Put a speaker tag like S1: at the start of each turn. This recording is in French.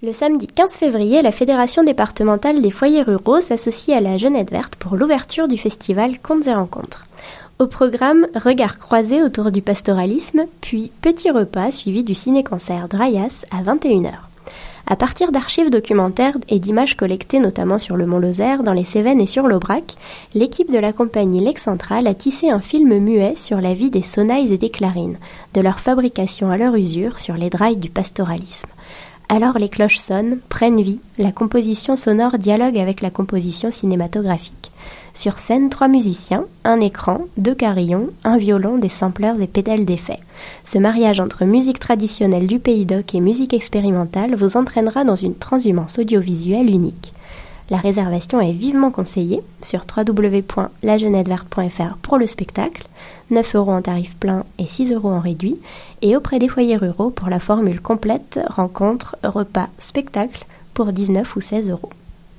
S1: Le samedi 15 février, la Fédération départementale des foyers ruraux s'associe à la Jeunette verte pour l'ouverture du festival Contes et rencontres. Au programme, regards croisés autour du pastoralisme, puis petit repas suivi du ciné-concert Draias à 21h. À partir d'archives documentaires et d'images collectées notamment sur le Mont Lozère, dans les Cévennes et sur l'Aubrac, l'équipe de la compagnie Lec Central a tissé un film muet sur la vie des sonnailles et des clarines, de leur fabrication à leur usure sur les drailles du pastoralisme. Alors les cloches sonnent, prennent vie, la composition sonore dialogue avec la composition cinématographique. Sur scène, 3 musiciens, un écran, 2 carillons, un violon, des sampleurs et pédales d'effets. Ce mariage entre musique traditionnelle du Pays d'Oc et musique expérimentale vous entraînera dans une transhumance audiovisuelle unique. La réservation est vivement conseillée sur www.lajeuneteverte.fr pour le spectacle, 9 € en tarif plein et 6 € en réduit, et auprès des foyers ruraux pour la formule complète, rencontre, repas, spectacle pour 19 ou 16 €.